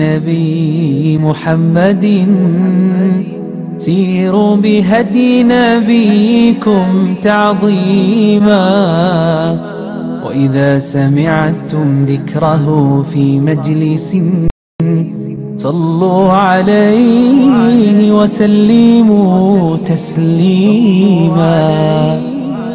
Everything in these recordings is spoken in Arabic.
النبي محمد سيروا بهدي نبيكم تعظيما، وإذا سمعتم ذكره في مجلس صلوا عليه وسلموا تسليما.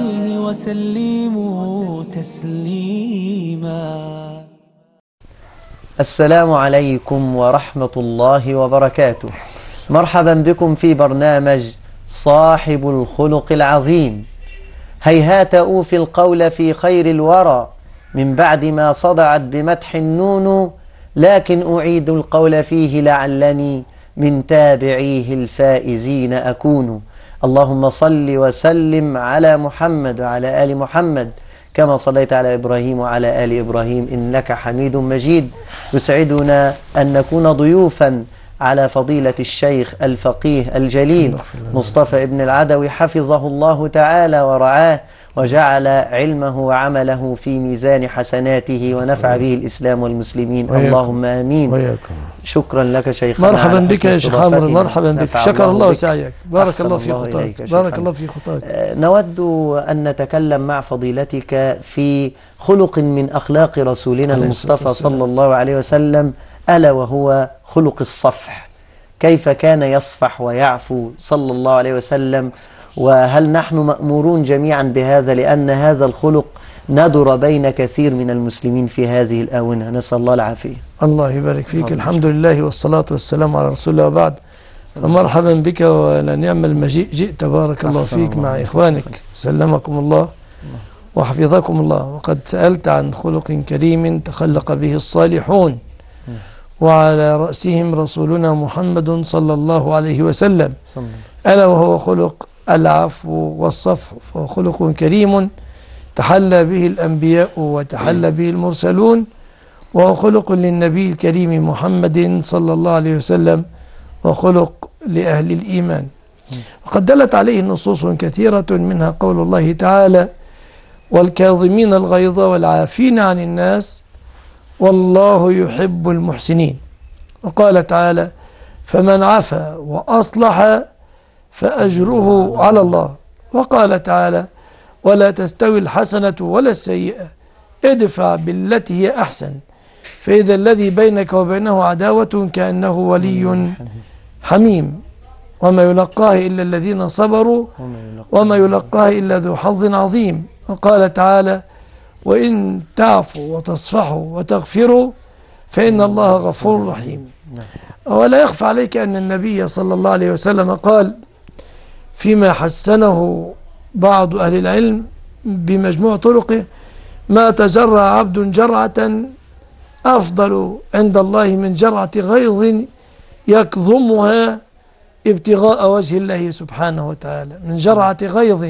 السلام عليكم ورحمة الله وبركاته. مرحبا بكم في برنامج صاحب الخلق العظيم. هيهات أوفي القول في خير الورى من بعد ما صدعت بمدح النون، لكن أعيد القول فيه لعلني من تابعيه الفائزين أكون. اللهم صل وسلم على محمد وعلى آل محمد كما صليت على إبراهيم وعلى آل إبراهيم إنك حميد مجيد. يسعدنا أن نكون ضيوفا على فضيلة الشيخ الفقيه الجليل مصطفى ابن العدوي حفظه الله تعالى ورعاه، وجعل علمه وعمله في ميزان حسناته ونفع به الإسلام والمسلمين. اللهم آمين. شكرا لك شيخنا. مرحبا بك يا شيخ عمرو، مرحبا بك. شكر الله سعيك، بارك الله في خطاك، بارك الله في خطاك. نود أن نتكلم مع فضيلتك في خلق من أخلاق رسولنا المصطفى صلى الله عليه وسلم، ألا وهو خلق الصفح. كيف كان يصفح ويعفو صلى الله عليه وسلم، وهل نحن مأمورون جميعا بهذا، لأن هذا الخلق ندر بين كثير من المسلمين في هذه الآونة، نسأل الله العافية. الله يبارك فيك. الحمد لله والصلاة والسلام على رسول الله، وبعد. فمرحبا بك ولنعم المجيء جئت، بارك الله فيك مع إخوانك، سلمكم الله وحفظكم الله. وقد سألت عن خلق كريم تخلق به الصالحون، وعلى رأسهم رسولنا محمد صلى الله عليه وسلم، ألا وهو خلق العفو والصفح. فهو خلق كريم تحلى به الأنبياء وتحلى به المرسلون، وهو خلق للنبي الكريم محمد صلى الله عليه وسلم، وخلق لأهل الإيمان. وقد دلت عليه نصوص كثيرة، منها قول الله تعالى: والكاظمين الغيظ والعافين عن الناس والله يحب المحسنين. وقال تعالى: فمن عفا وأصلح فأجره على الله. وقال تعالى: ولا تستوي الحسنة ولا السيئة ادفع بالتي هي أحسن فإذا الذي بينك وبينه عداوة كأنه ولي حميم وما يلقاه إلا الذين صبروا وما يلقاه إلا ذو حظ عظيم. وقال تعالى: وإن تعفوا وتصفحوا وتغفروا فإن الله غفور رحيم. ولا يخفى عليك أن النبي صلى الله عليه وسلم قال فيما حسنه بعض أهل العلم بمجموع طرقه: ما تجرع عبد جرعة أفضل عند الله من جرعة غيظ يكظمها ابتغاء وجه الله سبحانه وتعالى، من جرعة غيظ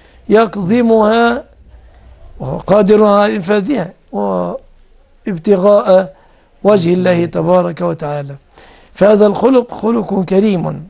يكظمها وهو قادر على إنفاذها وابتغاء وجه الله تبارك وتعالى. فهذا الخلق خلق كريم.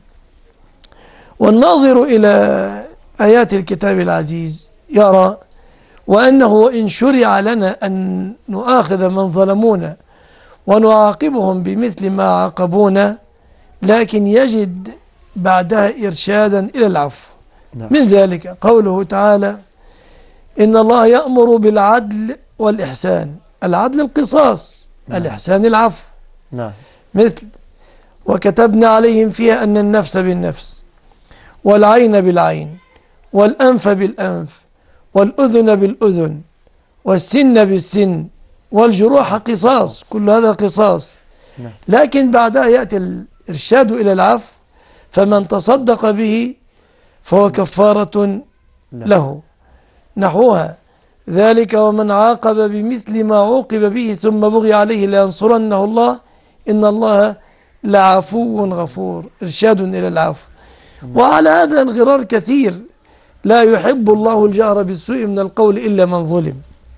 والناظر إلى آيات الكتاب العزيز يرى وأنه إن شرع لنا أن نؤاخذ من ظلمونا ونعاقبهم بمثل ما عاقبونا، لكن يجد بعدها إرشادا إلى العفو. من ذلك قوله تعالى: إن الله يأمر بالعدل والإحسان. العدل القصاص، الإحسان العفو. مثل: وكتبنا عليهم فيها أن النفس بالنفس والعين بالعين والأنف بالأنف والأذن بالأذن والسن بالسن والجروح قصاص. كل هذا قصاص. لكن بعدها يأتي الإرشاد إلى العفو: فمن تصدق به فهو كفارة له. نحوها: ذلك ومن عاقب بمثل ما عوقب به ثم بغي عليه لينصرنه الله إن الله لعفو غفور. إرشاد إلى العفو. وعلى هذا انغرار كثير. لا يحب الله الجهر بالسوء من القول إلا من ظلم.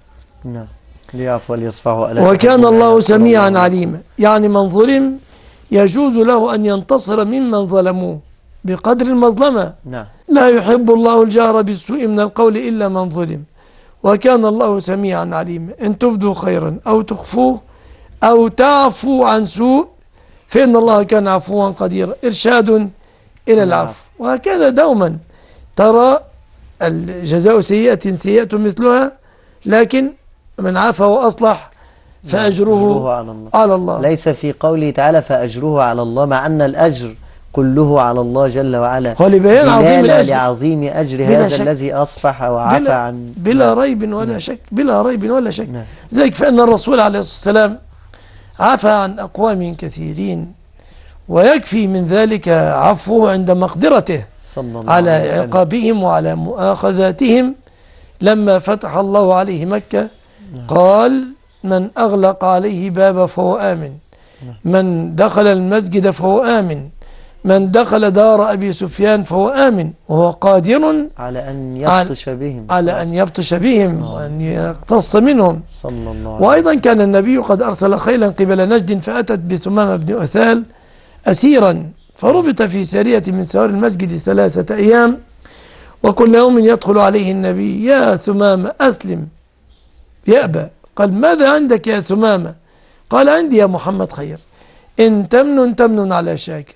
وكان الله سميعا عليما. يعني من ظلم يجوز له أن ينتصر ممن ظلموه بقدر المظلمة. لا يحب الله الجهر بالسوء من القول إلا من ظلم. وكان الله سميعا عليما. إن تبدوا خيرا أو تخفوه أو تعفو عن سوء فإن الله كان عفوا قديرا، إرشاد إلى العفو. وهكذا دوما ترى الجزاء سيئة سيئة مثلها، لكن من عفا وأصلح فأجره على الله. ليس في قوله تعالى فأجره على الله، مع أن الأجر كله على الله جل وعلا، ولبيان عظيم الأجر، لعظيم أجر هذا الذي أصفح وعفى عن بلا ريب ولا شك، بلا ريب ولا شك. ذلك فإن الرسول عليه الصلاة والسلام عفى عن أقوام كثيرين، ويكفي من ذلك عفوه عند مقدرته على عقابهم وعلى مؤاخذاتهم. لما فتح الله عليه مكة قال من أغلق عليه باب فهو آمن، من دخل المسجد فهو آمن، من دخل دار أبي سفيان فهو آمن، وهو قادر على أن يبطش بهم، على أن يبطش بهم وأن يقتص منهم صلى الله عليه. وأيضا كان النبي قد أرسل خيلا قبل نجد فأتت بثمامة بن أثال أسيرا، فربط في سارية من سوار المسجد 3 أيام، وكل يوم يدخل عليه النبي يا ثمامة أسلم، يأبى. قال ماذا عندك يا ثمامة؟ قال عندي يا محمد خير، إن تمن تمن على شاكر،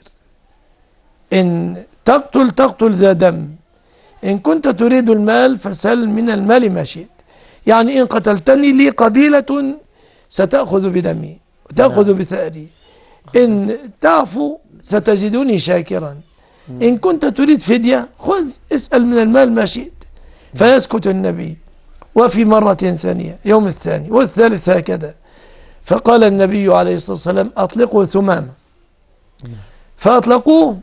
إن تقتل تقتل ذا دم، إن كنت تريد المال فسل من المال ما شئت. يعني إن قتلتني لي قبيلة ستأخذ بدمي وتأخذ بثأري، إن تعفو ستجدني شاكرا، إن كنت تريد فدية خذ اسأل من المال ما شئت. فيسكت النبي. وفي مرة ثانية يوم الثاني والثالث هكذا، فقال النبي عليه الصلاة والسلام أطلقوا ثمامة، فأطلقوه،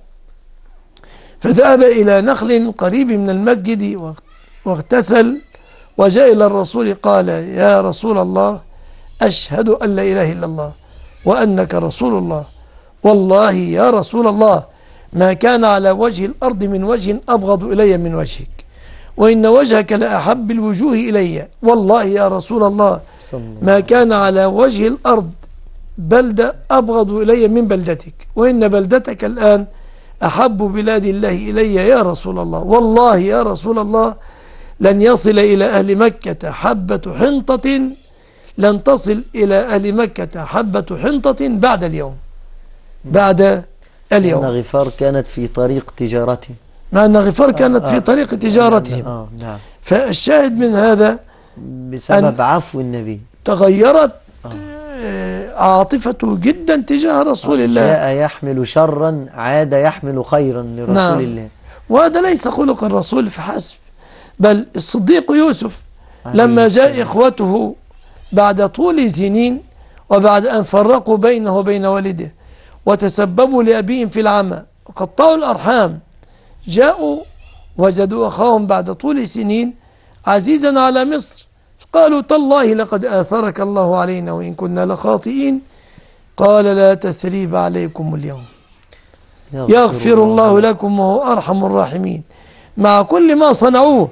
فذهب إلى نخل قريب من المسجد واغتسل، وجاء إلى الرسول قال يا رسول الله أشهد أن لا إله إلا الله وأنك رسول الله، والله يا رسول الله ما كان على وجه الأرض من وجه أبغض إلي من وجهك، وإن وجهك لأحب الوجوه إلي، والله يا رسول الله ما كان على وجه الأرض بلدة أبغض إلي من بلدتك، وإن بلدتك الآن أحب بلاد الله إلي يا رسول الله، والله يا رسول الله لن يصل إلى أهل مكة حبة حنطة، لن تصل إلى أهل مكة حبة حنطة بعد اليوم، بعد اليوم. أن غفار كانت في طريق تجارته، مع أن غفار كانت في طريق تجارتهم. نعم. فالشاهد من هذا بسبب عفو النبي تغيرت عاطفته جدا تجاه رسول الله. جاء يحمل شرا عاد يحمل خيرا لرسول الله. وهذا ليس خلق الرسول فحسب، بل الصديق يوسف لما جاء إخوته بعد طول سنين وبعد أن فرقوا بينه وبين والده وتسببوا لأبيهم في العمى وقطعوا الأرحام، جاءوا وجدوا أخاهم بعد طول سنين عزيزا على مصر، قالوا تالله لقد آثرك الله علينا وإن كنا لخاطئين، قال لا تثريب عليكم اليوم يغفر الله لكم وهو أرحم الراحمين. مع كل ما صنعوه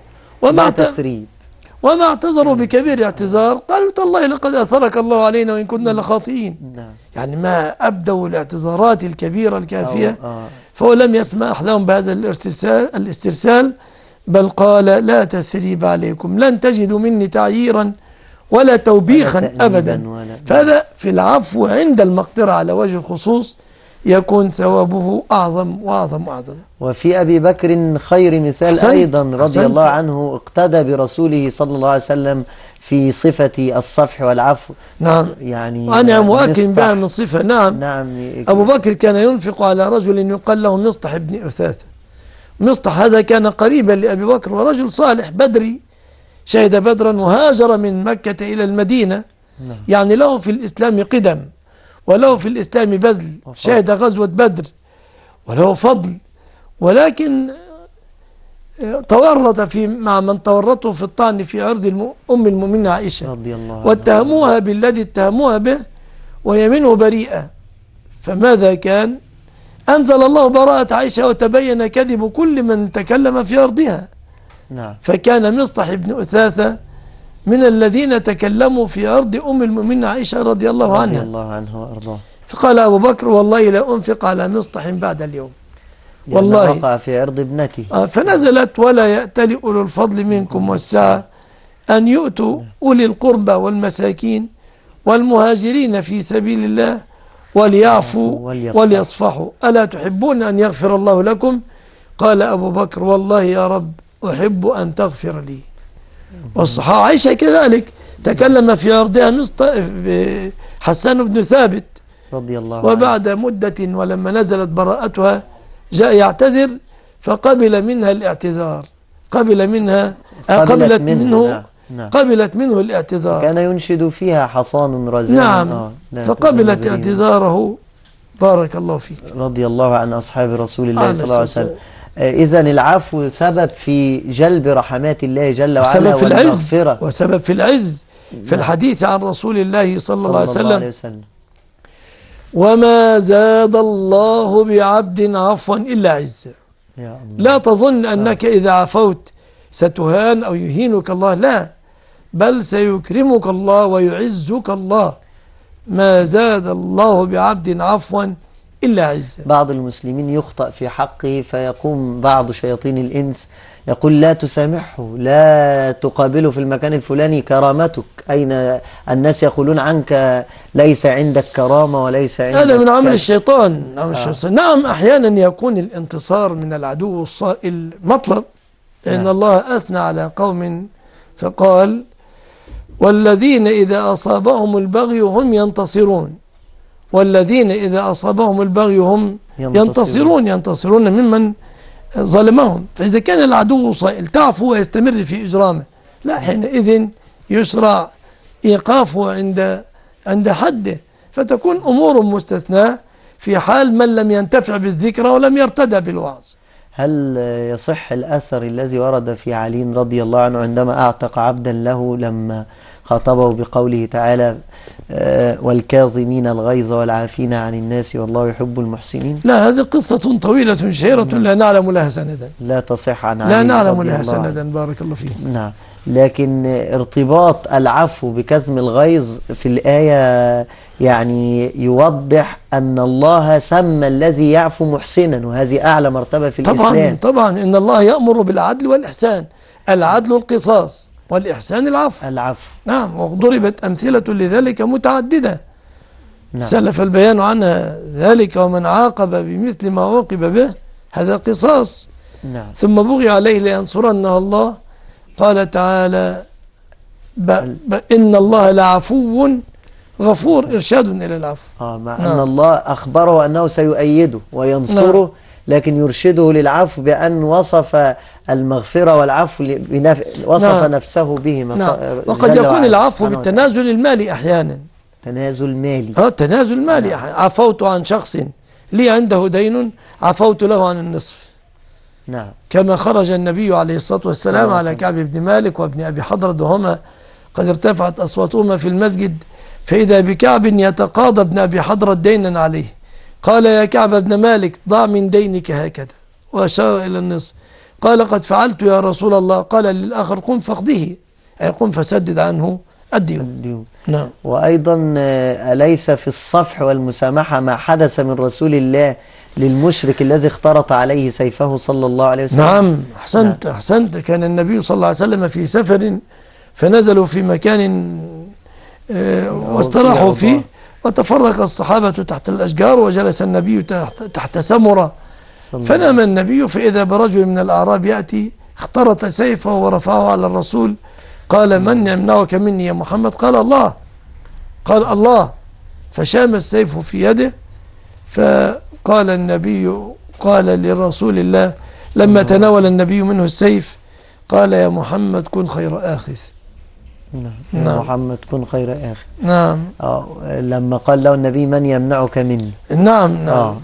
وما اعتذروا بكبير اعتذار، قالوا تالله لقد آثرك الله علينا وإن كنا لخاطئين. يعني ما أبدوا الاعتذارات الكبيرة الكافية، فهو لم يسمح لهم بهذا الاسترسال، بل قال لا تثريب عليكم، لن تجدوا مني تعييرا ولا توبيخا أبدا. فهذا في العفو عند المقدرة على وجه الخصوص يكون ثوابه أعظم وأعظم وأعظم. وفي أبي بكر خير مثال أيضا رضي الله عنه، اقتدى برسوله صلى الله عليه وسلم في صفة الصفح والعفو. نعم، يعني أنا مؤكد بها من صفة. نعم. أبو بكر كان ينفق على رجل يقال له مصطح بن أثاثة. مصطح هذا كان قريبا لأبي بكر ورجل صالح بدري، شهد بدرا وهاجر من مكة إلى المدينة. يعني له في الإسلام قدم وله في الإسلام بذل، شهد غزوة بدر وله فضل، ولكن تورط مع من تورطوا في الطعن في عرض أم المؤمنين عائشة رضي الله عنها، واتهموها بالذي اتهموها به وهي منه بريئة. فماذا كان؟ أنزل الله براءة عائشة وتبين كذب كل من تكلم في أرضها. فكان مصطح بن أثاثة من الذين تكلموا في أرض أم المؤمنين عائشة رضي الله عنها وأرضاه. فقال أبو بكر والله لا أنفق على مصطح بعد اليوم، والله وقع في أرض ابنته. فنزلت ولا يأتل أولو الفضل منكم والسعة أن يؤتوا أولي القربى والمساكين والمهاجرين في سبيل الله وليعفوا وليصفحوا ألا تحبون أن يغفر الله لكم؟ قال أبو بكر والله يا رب أحب أن تغفر لي. والصحابة عائشة كذلك تكلم في عرضها حسان بن ثابت رضي الله عنه، وبعد مدة ولما نزلت براءتها جاء يعتذر فقبل منها الاعتذار، قبلت منه نعم. قبلت منه الاعتذار، كان ينشد فيها حصان رزان. نعم. فقبلت اعتذاره. بارك الله فيك. رضي الله عن أصحاب رسول الله صلى الله عليه وسلم. إذن العفو سبب في جلب رحمات الله جل وعلا والمغفرة، وسبب في العز. في الحديث عن رسول الله صلى الله عليه وسلم وما زاد الله بعبد عفوا إلا عزا. لا تظن أنك إذا عفوت ستهان أو يهينك الله، لا، بل سيكرمك الله ويعزك الله. ما زاد الله بعبد عفوا إلا عزا. بعض المسلمين يخطأ في حقه فيقوم بعض شياطين الإنس يقول لا تسامحه، لا تقابله في المكان الفلاني، كرامتك أين؟ الناس يقولون عنك ليس عندك كرامة وليس عندك. هذا من عمل الشيطان. نعم أحيانا يكون الانتصار من العدو الصائل مطلب، لأن الله أثنى على قوم فقال والذين إذا أصابهم البغي هم ينتصرون، والذين إذا أصابهم البغي هم ينتصرون ممن ظلمهم. فإذا كان العدو صائل تعفو ويستمر في إجرامه، لا، حينئذ يشرع إيقافه عند حده، فتكون أمور مستثناة في حال من لم ينتفع بالذكرى ولم يرتدى بالوعظ. هل يصح الأثر الذي ورد في علي رضي الله عنه عندما أعتق عبدا له لما خاطبه بقوله تعالى والكاظمين الغيظ والعافين عن الناس والله يحب المحسنين؟ لا، هذه قصة طويلة شهيرة لا نعلم لها سندا. لا تصح عن علي، لا نعلم لها سندا. بارك الله فيك. نعم. لكن ارتباط العفو بكظم الغيظ في الآية يعني يوضح أن الله سمى الذي يعفو محسنا، وهذه أعلى مرتبة في الإسلام. طبعا إن الله يأمر بالعدل والإحسان. العدل القصاص والإحسان العفو. نعم. وضربت أمثلة لذلك متعددة. نعم. سلف البيان عنها ذلك ومن عاقب بمثل ما عوقب به هذا قصاص. نعم. ثم بغي عليه لينصرنه الله. قال تعالى إن الله لعفو غفور، إرشاد إلى العفو. مع أن الله أخبره أنه سيؤيده وينصره، لكن يرشده للعفو بأن وصف المغفرة والعفو وصف نفسه بهما. وقد يكون العفو بالتنازل المالي أحيانا. تنازل مالي. تنازل مالي. عفوت عن شخص لي عنده دين عفوت له عن النصف. نعم. كما خرج النبي عليه الصلاة والسلام على كعب بن مالك وابن أبي حضرة وهما قد ارتفعت أصواتهما في المسجد، فإذا بكعب يتقاضى ابن أبي حضرة دينا عليه. قال يا كعب بن مالك ضع من دينك هكذا، وأشار إلى النصف. قال قد فعلت يا رسول الله. قال للآخر قم فاقضه، أي قم فسدد عنه الديون. نعم. وأيضا أليس في الصفح والمسامحة ما حدث من رسول الله للمشرك الذي اخترط عليه سيفه صلى الله عليه وسلم؟ نعم. أحسنت. كان النبي صلى الله عليه وسلم في سفر فنزلوا في مكان واستراحوا فيه، وتفرق الصحابة تحت الأشجار وجلس النبي تحت سمرة، فنام النبي فإذا برجل من الأعراب يأتي اخترط سيفه ورفعه على الرسول. قال من يمنعك مني يا محمد؟ قال الله. فشام السيف في يده، فقال النبي قال لرسول الله لما تناول النبي منه السيف قال يا محمد كن خير آخذ. نعم. محمد كن خير آخذ. نعم. لما قال له النبي من يمنعك مني. نعم.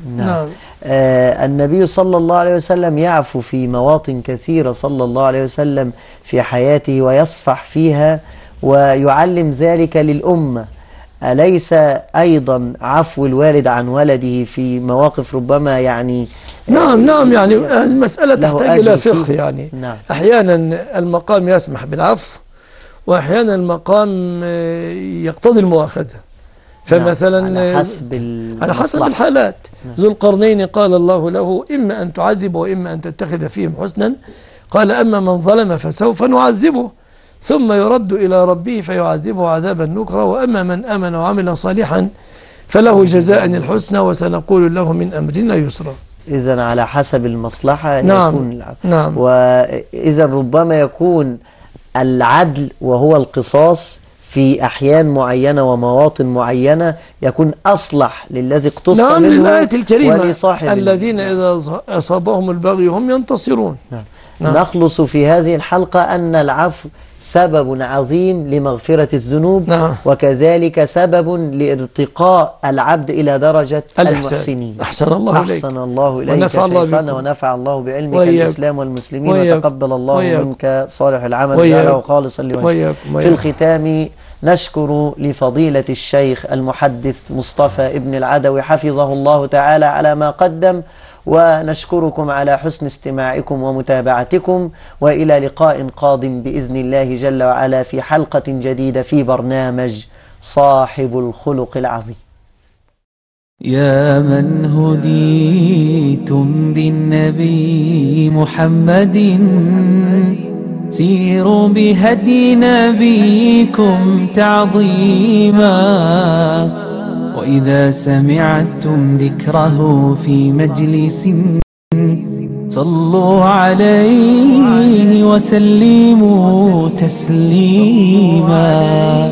النبي صلى الله عليه وسلم يعفو في مواطن كثيرة صلى الله عليه وسلم في حياته ويصفح فيها ويعلم ذلك للأمة. أليس أيضا عفو الوالد عن ولده في مواقف ربما يعني نعم يعني المسألة تحتاج إلى فقه يعني. نعم. أحيانا المقام يسمح بالعفو وأحيانا المقام يقتضي المؤاخذة، فمثلا على حسب الحالات. ذو القرنين قال الله له إما أن تعذب وإما أن تتخذ فيهم حسنا. قال أما من ظلم فسوف نعذبه ثم يرد إلى ربه فيعذبه عذابا نكرا، وأما من آمن وعمل صالحا فله جزاء الحسنى وسنقول له من أمرنا يسرا. إذن على حسب المصلحة نعم. يكون العفو. نعم. وإذا ربما يكون العدل وهو القصاص في أحيان معينة ومواطن معينة يكون أصلح للذي اقتص نعم، منه للآية الكريمة ولصاحب الذين إذا أصابهم البغي هم ينتصرون. نعم. نعم. نخلص في هذه الحلقة أن العفو سبب عظيم لمغفرة الذنوب. نعم. وكذلك سبب لارتقاء العبد إلى درجة المحسنين. أحسن الله إليك. أحسن الله إليك ونفع الله شيخنا، بكم. ونفع الله بعلمك وإياك. الإسلام والمسلمين، وإياك. وتقبل الله وإياك. منك صالح العمل وإياك. وجعله خالصا لوجهه. وإياكم. في الختام نشكر لفضيلة الشيخ المحدث مصطفى ابن العدوي حفظه الله تعالى على ما قدم، ونشكركم على حسن استماعكم ومتابعتكم، وإلى لقاء قادم بإذن الله جل وعلا في حلقة جديدة في برنامج صاحب الخلق العظيم. يا من هديتم بالنبي محمد سيروا بهدي نبيكم تعظيما، وإذا سمعتم ذكره في مجلس صلوا عليه وسلموا تسليما.